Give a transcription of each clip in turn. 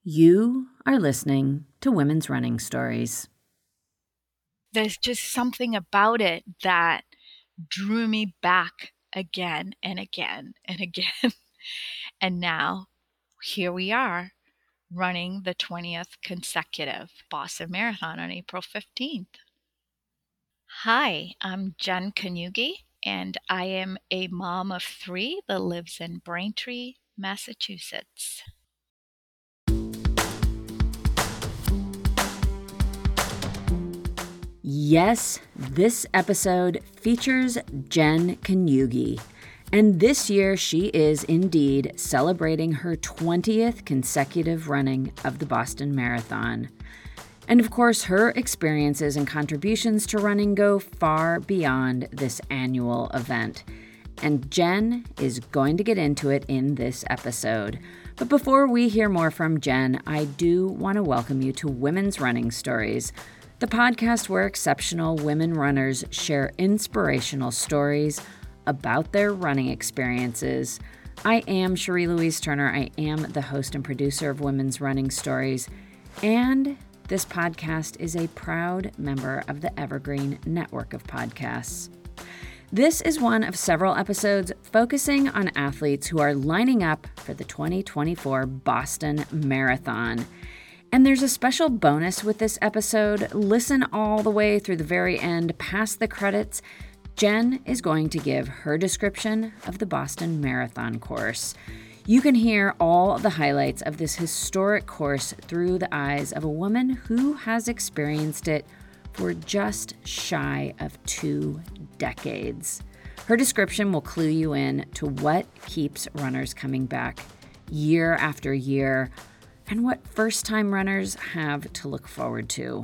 You are listening to Women's Running Stories. There's just something about it that drew me back again and again and again. And now here we are running the 20th consecutive Boston Marathon on April 15th. Hi, I'm Jen Kanyugi, and I am a mom of 3 that lives in Braintree, Massachusetts. Yes, this episode features Jen Kanyugi, and this year she is indeed celebrating her 20th consecutive running of the Boston Marathon. And of course, her experiences and contributions to running go far beyond this annual event. And Jen is going to get into it in this episode. But before we hear more from Jen, I do want to welcome you to Women's Running Stories, the podcast where exceptional women runners share inspirational stories about their running experiences. I am Cherie Louise Turner. I am the host and producer of Women's Running Stories, and this podcast is a proud member of the Evergreen Network of podcasts. This is one of several episodes focusing on athletes who are lining up for the 2024 Boston Marathon. And there's a special bonus with this episode. Listen all the way through the very end, past the credits. Jen is going to give her description of the Boston Marathon course. You can hear all the highlights of this historic course through the eyes of a woman who has experienced it for just shy of 2 decades. Her description will clue you in to what keeps runners coming back year after year, and what first-time runners have to look forward to.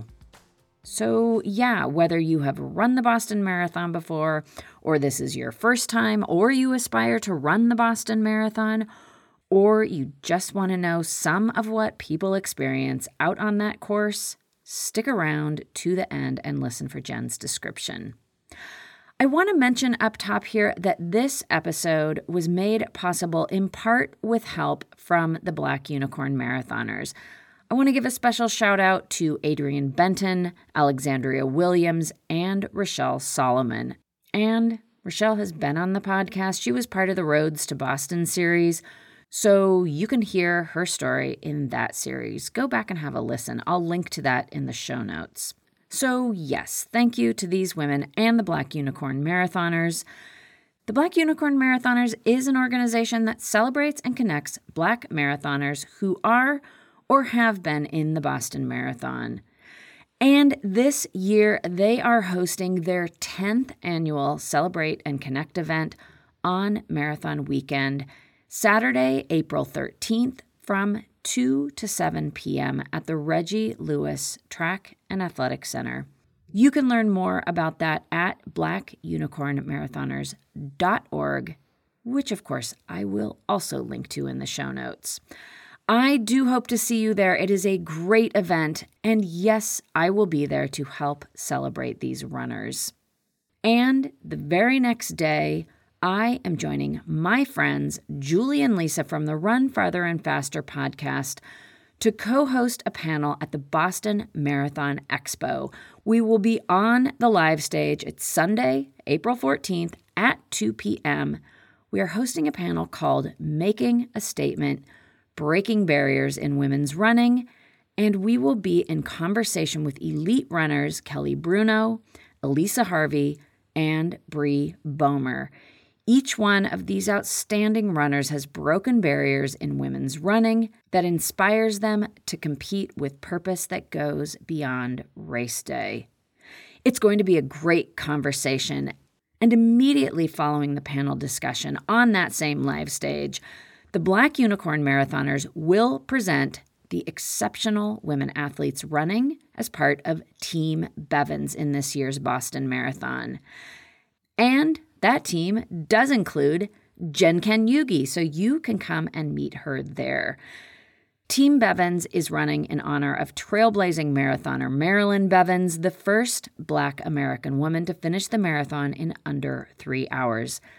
So yeah, whether you have run the Boston Marathon before, or this is your first time, or you aspire to run the Boston Marathon, or you just want to know some of what people experience out on that course, stick around to the end and listen for Jen's description. I want to mention up top here that this episode was made possible in part with help from the Black Unicorn Marathoners. I want to give a special shout out to Adrian Benton, Alexandria Williams, and Rochelle Solomon. And Rochelle has been on the podcast. She was part of the Roads to Boston series, so you can hear her story in that series. Go back and have a listen. I'll link to that in the show notes. So yes, thank you to these women and the Black Unicorn Marathoners. The Black Unicorn Marathoners is an organization that celebrates and connects Black marathoners who are or have been in the Boston Marathon. And this year, they are hosting their 10th annual Celebrate and Connect event on Marathon Weekend, Saturday, April 13th, from 2 to 7 p.m. at the Reggie Lewis Track and Athletic Center. You can learn more about that at blackunicornmarathoners.org, which of course I will also link to in the show notes. I do hope to see you there. It is a great event, and yes, I will be there to help celebrate these runners. And the very next day, I am joining my friends Julie and Lisa from the Run Farther and Faster podcast to co-host a panel at the Boston Marathon Expo. We will be on the live stage. It's Sunday, April 14th at 2 p.m. We are hosting a panel called Making a Statement, Breaking Barriers in Women's Running, and we will be in conversation with elite runners Kelly Bruno, Elisa Harvey, and Bree Bomer. Each one of these outstanding runners has broken barriers in women's running that inspires them to compete with purpose that goes beyond race day. It's going to be a great conversation, and immediately following the panel discussion on that same live stage, the Black Unicorn Marathoners will present the exceptional women athletes running as part of Team Bevans in this year's Boston Marathon. And that team does include Jen Kanyugi, so you can come and meet her there. Team Bevans is running in honor of trailblazing marathoner Marilyn Bevans, the first Black American woman to finish the marathon in under 3 hours.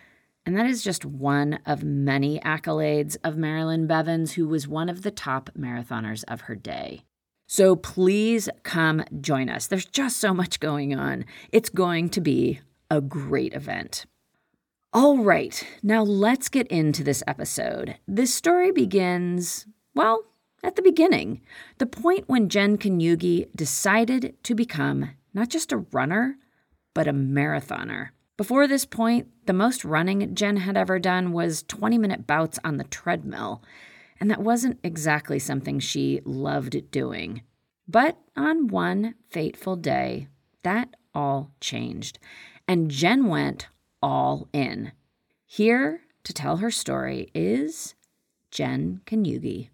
And that is just one of many accolades of Marilyn Bevans, who was one of the top marathoners of her day. So please come join us. There's just so much going on. It's going to be a great event. All right, now let's get into this episode. This story begins, well, at the beginning, the point when Jen Kaniugi decided to become not just a runner, but a marathoner. Before this point, the most running Jen had ever done was 20-minute bouts on the treadmill, and that wasn't exactly something she loved doing. But on one fateful day, that all changed, and Jen went all in. Here to tell her story is Jen Kaniugi.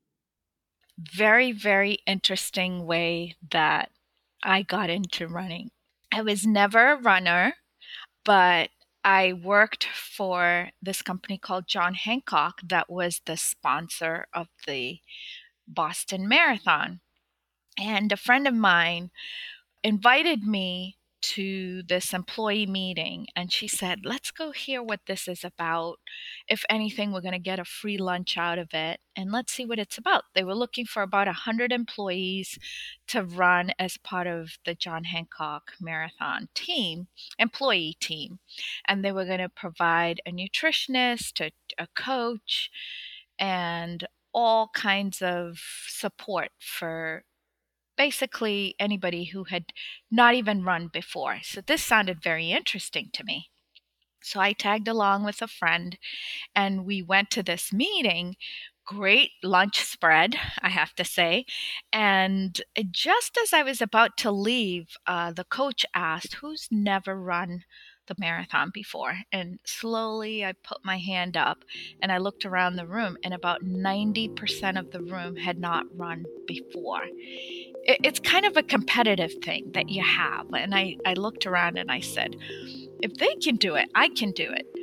Very, very interesting way that I got into running. I was never a runner, but I worked for this company called John Hancock that was the sponsor of the Boston Marathon. And a friend of mine invited me to this employee meeting, and she said, let's go hear what this is about. If anything, we're going to get a free lunch out of it, and let's see what it's about. They were looking for about 100 employees to run as part of the John Hancock Marathon team, employee team. And they were going to provide a nutritionist, a coach, and all kinds of support for basically anybody who had not even run before. So this sounded very interesting to me. So I tagged along with a friend and we went to this meeting. Great lunch spread, I have to say. And just as I was about to leave, the coach asked, who's never run the marathon before? And slowly I put my hand up and I looked around the room, and about 90% of the room had not run before. It's kind of a competitive thing that you have. And I looked around and I said, if they can do it, I can do it.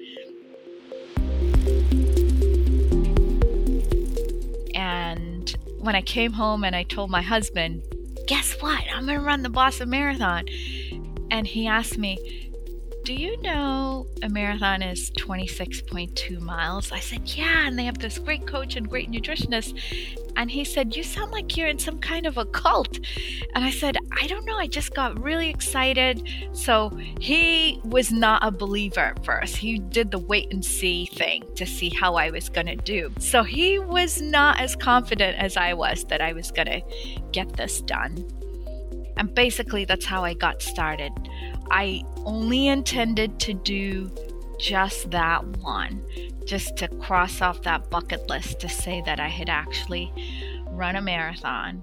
And when I came home and I told my husband, guess what? I'm going to run the Boston Marathon. And he asked me, do you know a marathon is 26.2 miles? I said, yeah, and they have this great coach and great nutritionist. And he said, you sound like you're in some kind of a cult. And I said, I don't know, I just got really excited. So he was not a believer at first. He did the wait and see thing to see how I was going to do. So he was not as confident as I was that I was going to get this done. And basically, that's how I got started. I only intended to do just that one, just to cross off that bucket list to say that I had actually run a marathon.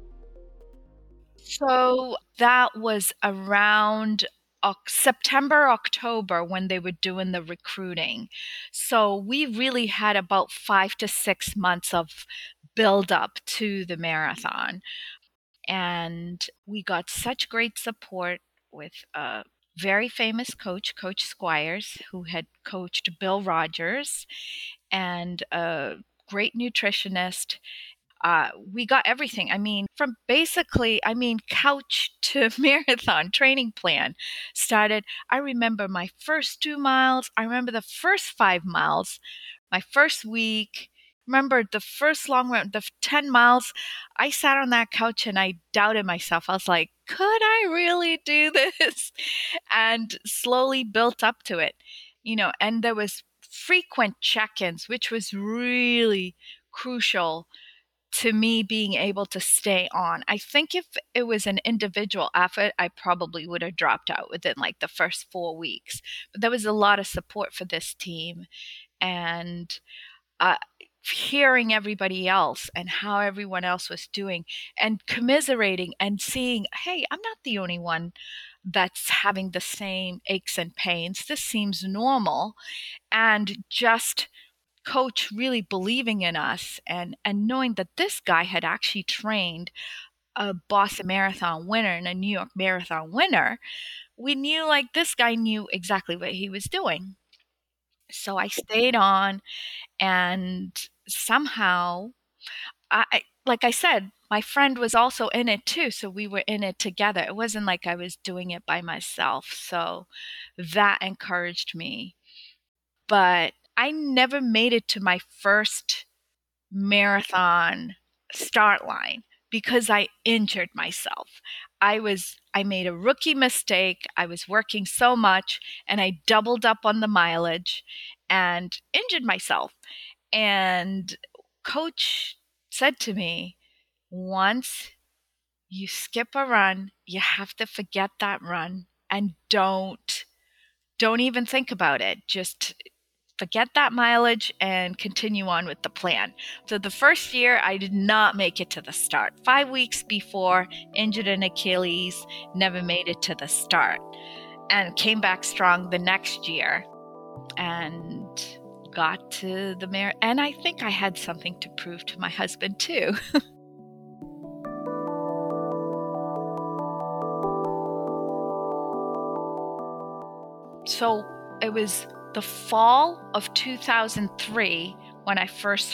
So that was around September, October when they were doing the recruiting. So we really had about 5 to 6 months of build up to the marathon. And we got such great support with a very famous coach, Coach Squires, who had coached Bill Rogers, and a great nutritionist. We got everything. I mean, from basically, couch to marathon training plan started. I remember my first 2 miles. I remember the first 5 miles, my first week. Remember the first long run, the 10 miles, I sat on that couch and I doubted myself. I was like, could I really do this? And slowly built up to it, and there was frequent check-ins, which was really crucial to me being able to stay on. I think if it was an individual effort, I probably would have dropped out within like the first 4 weeks. But there was a lot of support for this team, and hearing everybody else and how everyone else was doing and commiserating and seeing, hey, I'm not the only one that's having the same aches and pains. This seems normal. And just coach really believing in us and knowing that this guy had actually trained a Boston Marathon winner and a New York Marathon winner, we knew like this guy knew exactly what he was doing. So I stayed on, and somehow, like I said, my friend was also in it too. So we were in it together. It wasn't like I was doing it by myself. So that encouraged me. but I never made it to my first marathon start line because I injured myself. I made a rookie mistake. I was working so much and I doubled up on the mileage and injured myself. And coach said to me, once you skip a run, you have to forget that run and don't even think about it. Just forget that mileage and continue on with the plan. So the first year, I did not make it to the start. 5 weeks before, injured an Achilles, never made it to the start, and came back strong the next year and got to the marathon. And I think I had something to prove to my husband too. So it was the fall of 2003 when I first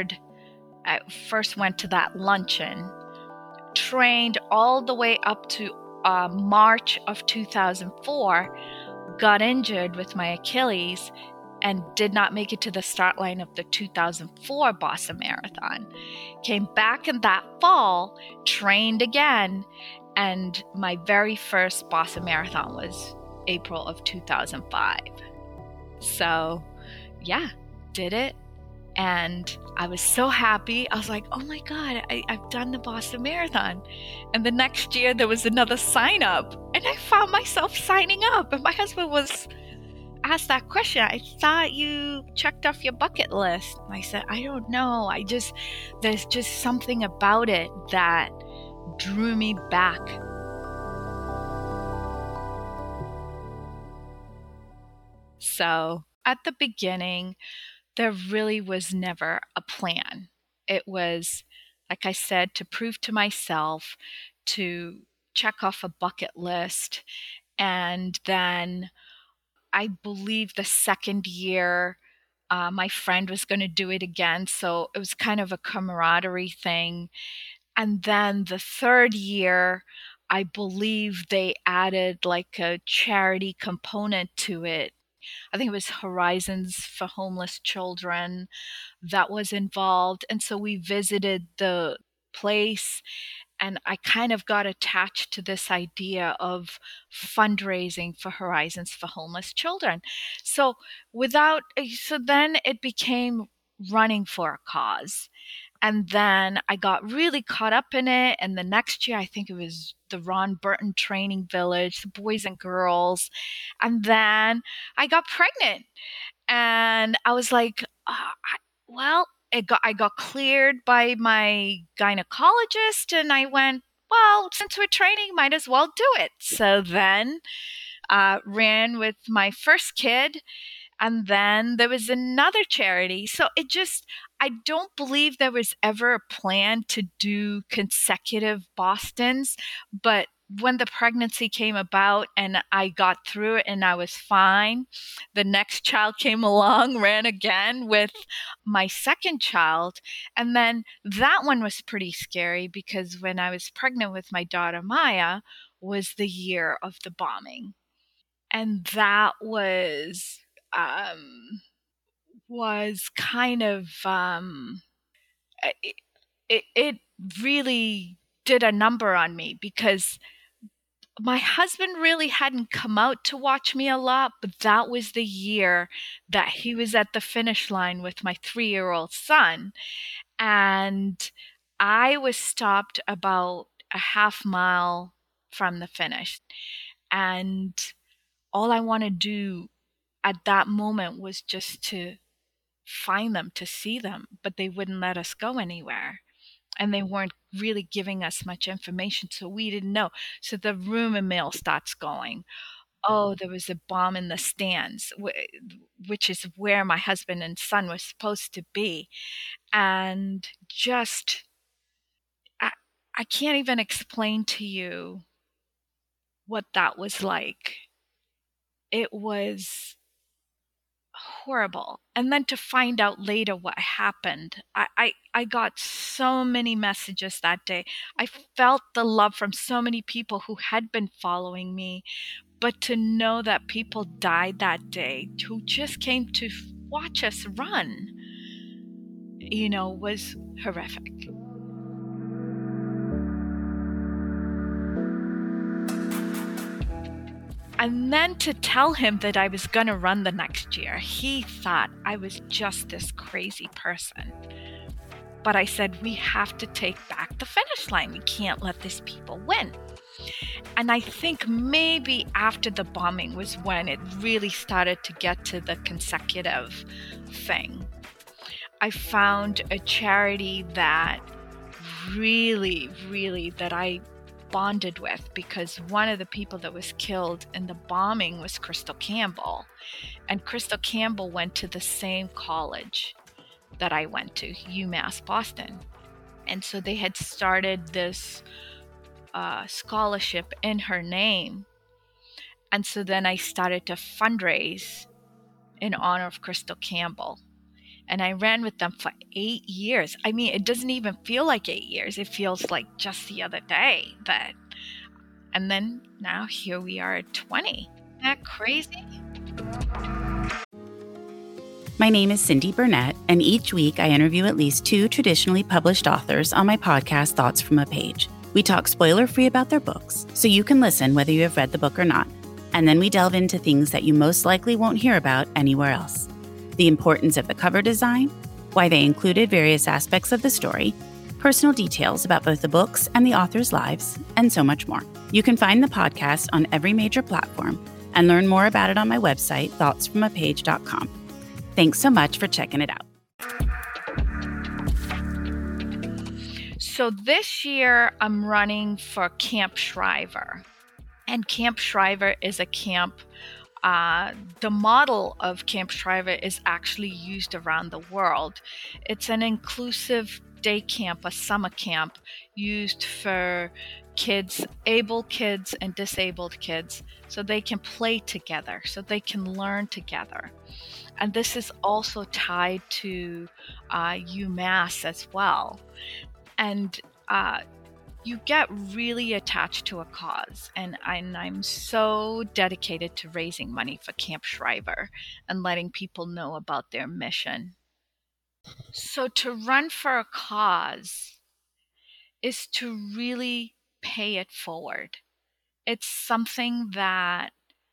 went to that luncheon, trained all the way up to March of 2004, got injured with my Achilles, and did not make it to the start line of the 2004 Boston Marathon. Came back in that fall, trained again, and my very first Boston Marathon was April of 2005. So, yeah, did it. And I was so happy. I was like, oh my God, I've done the Boston Marathon. And the next year there was another sign up, and I found myself signing up. And my husband was asked that question. I thought you checked off your bucket list. And I said, I don't know. There's just something about it that drew me back. So at the beginning, there really was never a plan. It was, like I said, to prove to myself, to check off a bucket list. And then I believe the second year, my friend was going to do it again. So it was kind of a camaraderie thing. And then the third year, I believe they added like a charity component to it. I think it was Horizons for Homeless Children that was involved. And so we visited the place, and I kind of got attached to this idea of fundraising for Horizons for Homeless Children. So then it became running for a cause. And then I got really caught up in it. And the next year, I think it was the Ron Burton Training Village, the Boys and Girls. And then I got pregnant. And I was like, I got cleared by my gynecologist. And I went, well, since we're training, might as well do it. So then ran with my first kid. And then there was another charity. So I don't believe there was ever a plan to do consecutive Bostons. But when the pregnancy came about and I got through it and I was fine, the next child came along, ran again with my second child. And then that one was pretty scary because when I was pregnant with my daughter Maya was the year of the bombing. And that was kind of it really did a number on me because my husband really hadn't come out to watch me a lot, but that was the year that he was at the finish line with my 3-year-old son. And I was stopped about a half mile from the finish. And all I want to do at that moment was just to find them, to see them, but they wouldn't let us go anywhere. And they weren't really giving us much information, so we didn't know. So the rumor mill starts going. Oh, there was a bomb in the stands, which is where my husband and son were supposed to be. And just, I can't even explain to you what that was like. It was horrible. And then to find out later what happened, I got so many messages that day. I felt the love from so many people who had been following me, But to know that people died that day who just came to watch us run, was horrific. And then to tell him that I was going to run the next year, he thought I was just this crazy person. But I said, we have to take back the finish line. We can't let these people win. And I think maybe after the bombing was when it really started to get to the consecutive thing. I found a charity that really, really, that I bonded with, because one of the people that was killed in the bombing was Crystal Campbell. And Crystal Campbell went to the same college that I went to, UMass Boston. And so they had started this scholarship in her name. And so then I started to fundraise in honor of Crystal Campbell. And I ran with them for 8 years. I mean, it doesn't even feel like 8 years. It feels like just the other day. And then now here we are at 20. Isn't that crazy? My name is Cindy Burnett, and each week I interview at least 2 traditionally published authors on my podcast, Thoughts from a Page. We talk spoiler-free about their books, so you can listen whether you have read the book or not. And then we delve into things that you most likely won't hear about anywhere else. The importance of the cover design, why they included various aspects of the story, personal details about both the books and the authors' lives, and so much more. You can find the podcast on every major platform and learn more about it on my website, thoughtsfromapage.com. Thanks so much for checking it out. So this year I'm running for Camp Shriver. And Camp Shriver is a camp. The model of Camp Shriver is actually used around the world. It's an inclusive day camp, a summer camp used for kids, able kids and disabled kids, so they can play together, so they can learn together. And this is also tied to UMass as well. And you get really attached to a cause. And I'm so dedicated to raising money for Camp Shriver and letting people know about their mission. So to run for a cause is to really pay it forward. It's something that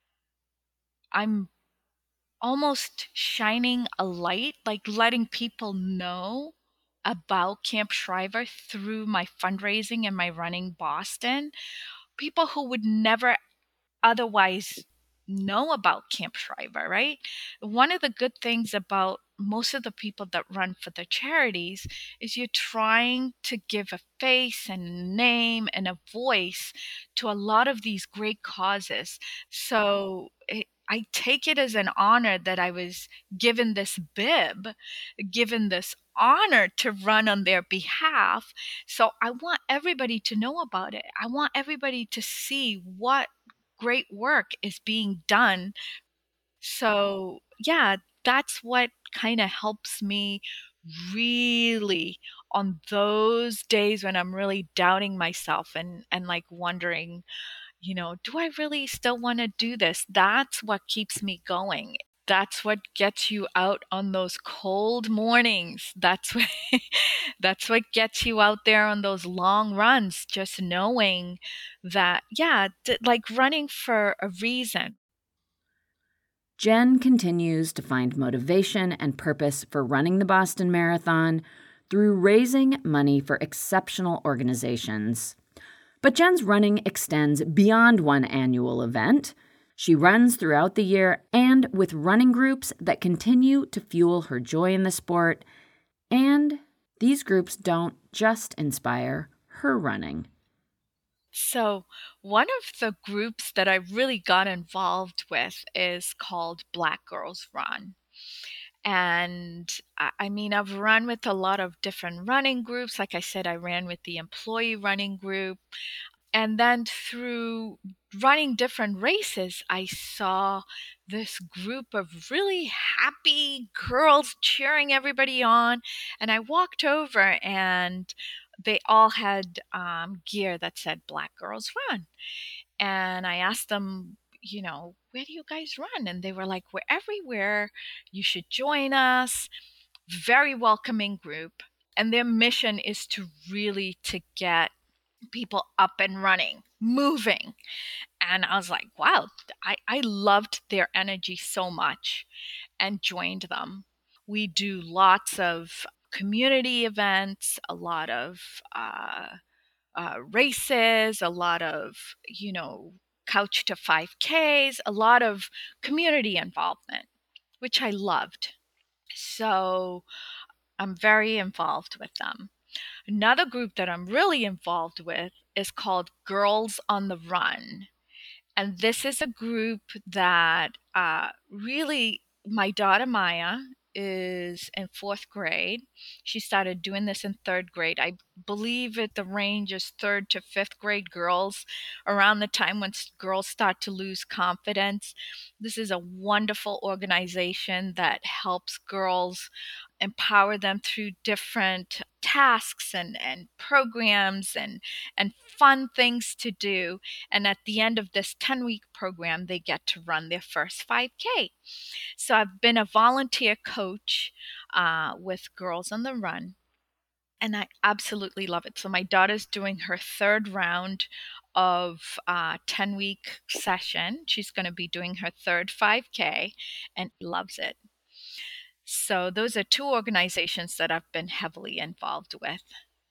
I'm almost shining a light, like letting people know about Camp Shriver through my fundraising and my running Boston. People who would never otherwise know about Camp Shriver, right? One of the good things about most of the people that run for the charities is you're trying to give a face and a name and a voice to a lot of these great causes. So I take it as an honor that I was given this bib, given this honor to run on their behalf. So I want everybody to know about it. I want everybody to see what great work is being done. So yeah, that's what kind of helps me really on those days when I'm really doubting myself and like wondering, do I really still want to do this? That's what keeps me going. That's what gets you out on those cold mornings. That's what gets you out there on those long runs, just knowing that, like running for a reason. Jen continues to find motivation and purpose for running the Boston Marathon through raising money for exceptional organizations. But Jen's running extends beyond one annual event. She runs throughout the year and with running groups that continue to fuel her joy in the sport. And these groups don't just inspire her running. So one of the groups that I really got involved with is called Black Girls Run. And I mean, I've run with a lot of different running groups. Like I said, I ran with the employee running group. And then through running different races, I saw this group of really happy girls cheering everybody on. And I walked over and they all had gear that said Black Girls Run. And I asked them, where do you guys run? And they were like, we're everywhere. You should join us. Very welcoming group. And their mission is to get people up and running, moving. And I was like, wow, I loved their energy so much and joined them. We do lots of community events, a lot of races, a lot of, couch to 5Ks, a lot of community involvement, which I loved. So I'm very involved with them. Another group that I'm really involved with is called Girls on the Run. And this is a group that really, my daughter Maya is in 4th grade. She started doing this in 3rd grade. I believe the range is 3rd to 5th grade girls, around the time when girls start to lose confidence. This is a wonderful organization that helps girls, empower them through different tasks and programs and fun things to do. And at the end of this 10-week program, they get to run their first 5K. So I've been a volunteer coach with Girls on the Run, and I absolutely love it. So my daughter's doing her 3rd round of 10-week session. She's going to be doing her 3rd 5K and loves it. So those are 2 organizations that I've been heavily involved with.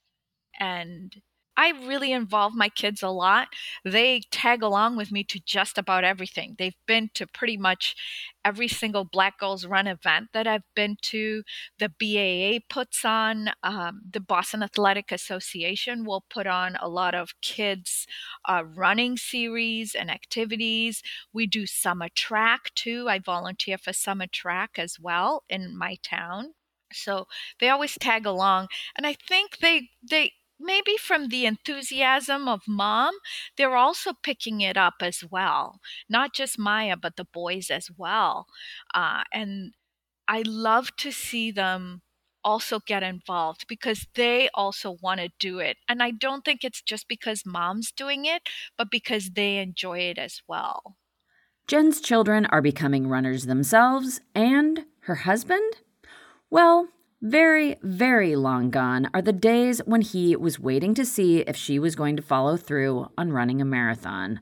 And I really involve my kids a lot. They tag along with me to just about everything. They've been to pretty much every single Black Girls Run event that I've been to. The BAA puts on, the Boston Athletic Association will put on a lot of kids' running series and activities. We do summer track too. I volunteer for summer track as well in my town. So they always tag along. And I think they maybe from the enthusiasm of mom, they're also picking it up as well. Not just Maya, but the boys as well. And I love to see them also get involved because they also want to do it. And I don't think it's just because mom's doing it, but because they enjoy it as well. Jen's children are becoming runners themselves, and her husband? Well, very, very long gone are the days when he was waiting to see if she was going to follow through on running a marathon.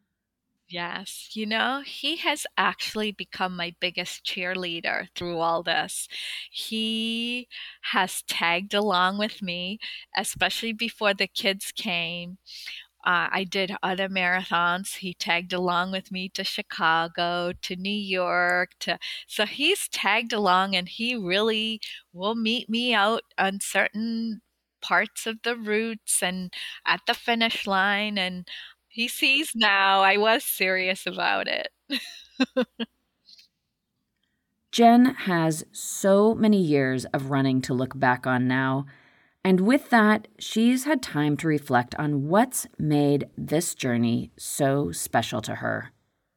Yes, he has actually become my biggest cheerleader through all this. He has tagged along with me, especially before the kids came. I did other marathons. He tagged along with me to Chicago, to New York, so he's tagged along, and he really will meet me out on certain parts of the routes and at the finish line. And he sees now I was serious about it. Jen has so many years of running to look back on now. And with that, she's had time to reflect on what's made this journey so special to her.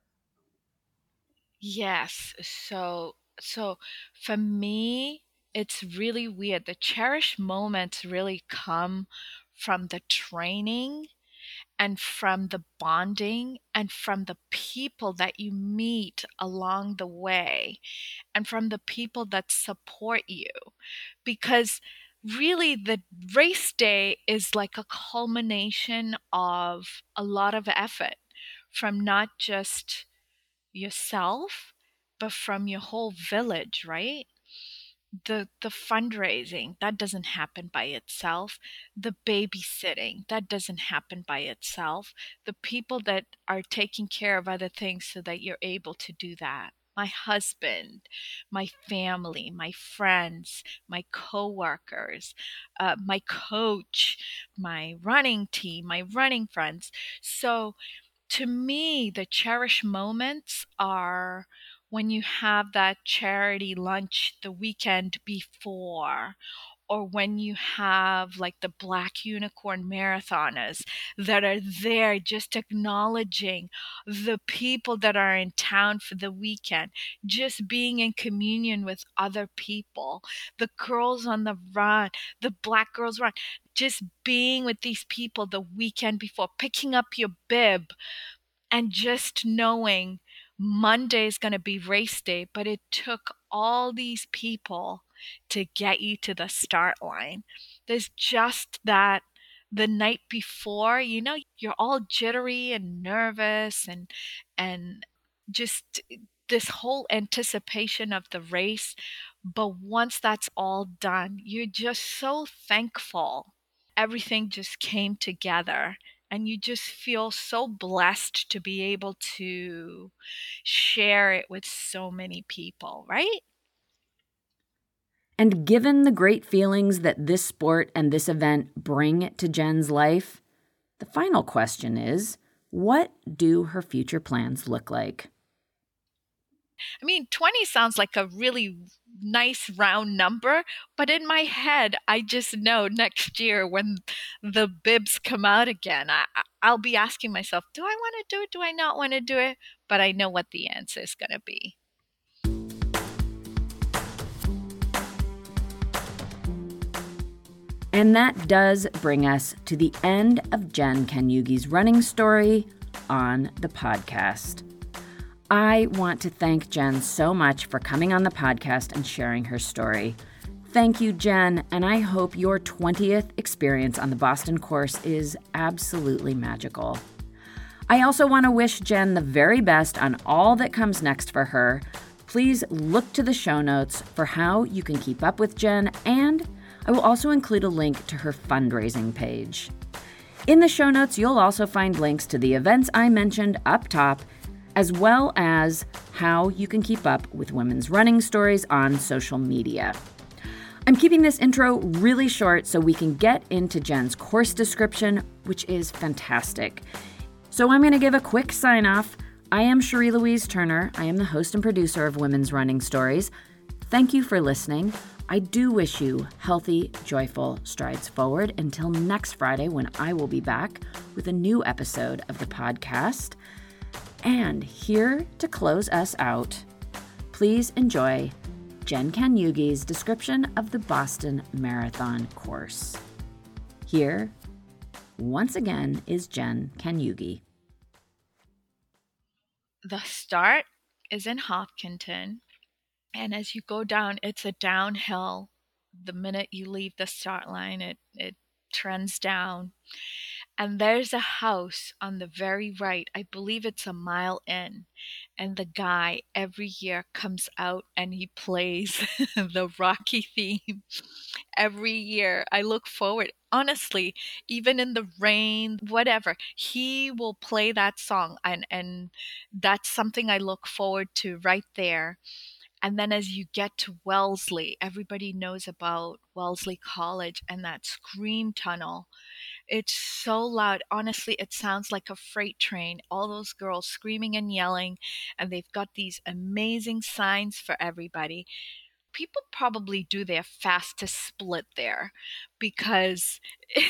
Yes. So for me, it's really weird. The cherished moments really come from the training and from the bonding and from the people that you meet along the way and from the people that support you. Because really, the race day is like a culmination of a lot of effort from not just yourself, but from your whole village, right? The fundraising, that doesn't happen by itself. The babysitting, that doesn't happen by itself. The people that are taking care of other things so that you're able to do that. My husband, my family, my friends, my coworkers, my coach, my running team, my running friends. So to me, the cherished moments are when you have that charity lunch the weekend before, or when you have like the Black Unicorn Marathoners that are there just acknowledging the people that are in town for the weekend, just being in communion with other people, the Girls on the Run, the Black Girls Run, just being with these people the weekend before, picking up your bib And just knowing Monday is going to be race day, but it took all these people to get you to the start line. There's just that the night before, you're all jittery and nervous and just this whole anticipation of the race. But once that's all done, you're just so thankful. Everything just came together and you just feel so blessed to be able to share it with so many people, right? And given the great feelings that this sport and this event bring to Jen's life, the final question is, what do her future plans look like? 20 sounds like a really nice round number, but in my head, I just know next year when the bibs come out again, I'll be asking myself, do I want to do it? Do I not want to do it? But I know what the answer is going to be. And that does bring us to the end of Jen Kanyugi's running story on the podcast. I want to thank Jen so much for coming on the podcast and sharing her story. Thank you, Jen, and I hope your 20th experience on the Boston course is absolutely magical. I also want to wish Jen the very best on all that comes next for her. Please look to the show notes for how you can keep up with Jen, and I will also include a link to her fundraising page. In the show notes, you'll also find links to the events I mentioned up top, as well as how you can keep up with women's running stories on social media. I'm keeping this intro really short so we can get into Jen's course description, which is fantastic. So I'm going to give a quick sign off. I am Cherie Louise Turner. I am the host and producer of Women's Running Stories. Thank you for listening. I do wish you healthy, joyful strides forward until next Friday when I will be back with a new episode of the podcast. And here to close us out, please enjoy Jen Kanyugi's description of the Boston Marathon course. Here, once again, is Jen Kanyugi. The start is in Hopkinton, and as you go down, it's a downhill. The minute you leave the start line, it trends down. And there's a house on the very right. I believe it's a mile in. And the guy every year comes out and he plays the Rocky theme every year. I look forward, honestly, even in the rain, whatever, he will play that song. And that's something I look forward to right there. And then as you get to Wellesley, everybody knows about Wellesley College and that Scream Tunnel. It's so loud. Honestly, it sounds like a freight train. All those girls screaming and yelling, and they've got these amazing signs for everybody. People probably do their fastest split there because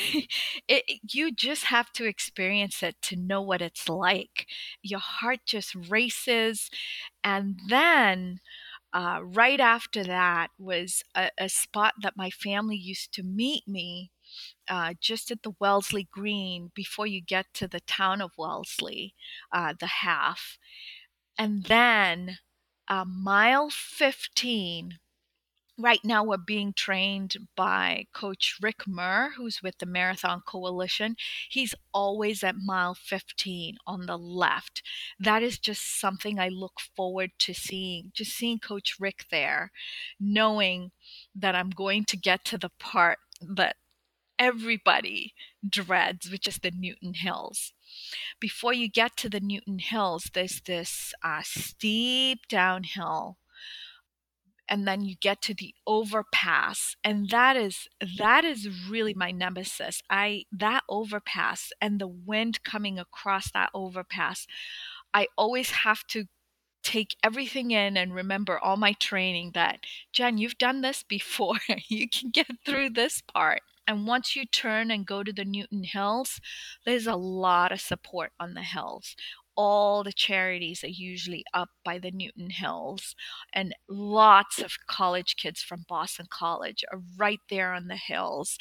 you just have to experience it to know what it's like. Your heart just races. And then right after that was a spot that my family used to meet me just at the Wellesley Green before you get to the town of Wellesley, the half. And then mile 15, right now we're being trained by Coach Rick Murr, who's with the Marathon Coalition. He's always at mile 15 on the left. That is just something I look forward to seeing, just seeing Coach Rick there, knowing that I'm going to get to the part that everybody dreads, which is the Newton Hills. Before you get to the Newton Hills, there's this steep downhill, and then you get to the overpass, and that is really my nemesis. That overpass and the wind coming across that overpass, I always have to take everything in and remember all my training that, Jen, you've done this before. You can get through this part. And once you turn and go to the Newton Hills, there's a lot of support on the hills. All the charities are usually up by the Newton Hills, and lots of college kids from Boston College are right there on the hills.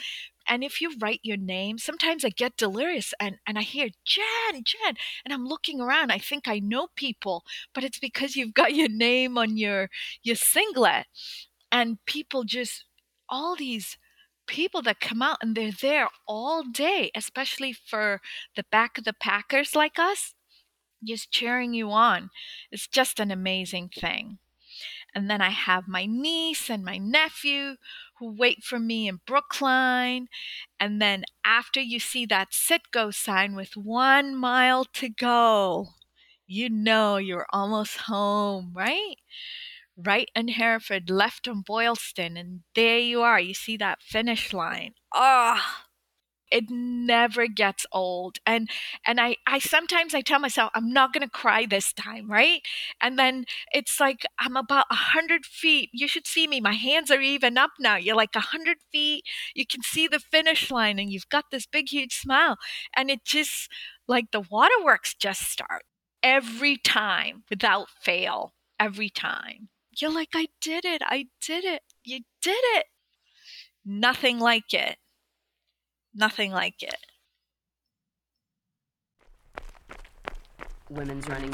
And if you write your name, sometimes I get delirious and I hear Jen, and I'm looking around. I think I know people, but it's because you've got your name on your singlet. And people just, all these people that come out and they're there all day, especially for the back of the packers like us, just cheering you on. It's just an amazing thing. And then I have my niece and my nephew who wait for me in Brookline. And then after you see that Citgo sign with 1 mile to go, you know you're almost home, right? Right in Hereford, left on Boylston, and there you are. You see that finish line. Ah, it never gets old. And I sometimes I tell myself I'm not going to cry this time, right? And then it's like I'm about 100 feet. You should see me. My hands are even up now. You're like 100 feet. You can see the finish line and you've got this big, huge smile. And it just, like the waterworks just start every time without fail, every time. You're like, I did it. I did it. You did it. Nothing like it. Nothing like it. Women's running.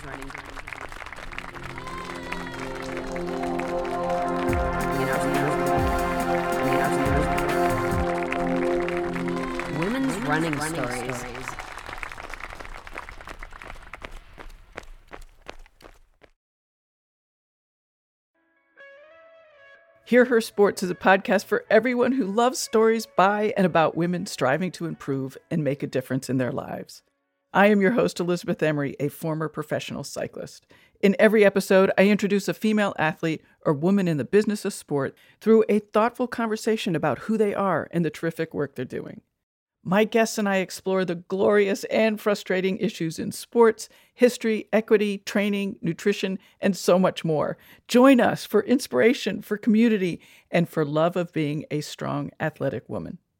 Women's running stories. Hear Her Sports is a podcast for everyone who loves stories by and about women striving to improve and make a difference in their lives. I am your host, Elizabeth Emery, a former professional cyclist. In every episode, I introduce a female athlete or woman in the business of sport through a thoughtful conversation about who they are and the terrific work they're doing. My guests and I explore the glorious and frustrating issues in sports, history, equity, training, nutrition, and so much more. Join us for inspiration, for community, and for love of being a strong, athletic woman.